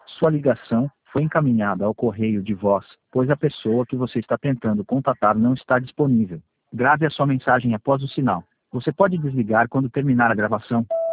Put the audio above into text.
Sua ligação foi encaminhada ao correio de voz, pois a pessoa que você está tentando contatar não está disponível. Grave a sua mensagem após o sinal. Você pode desligar quando terminar a gravação.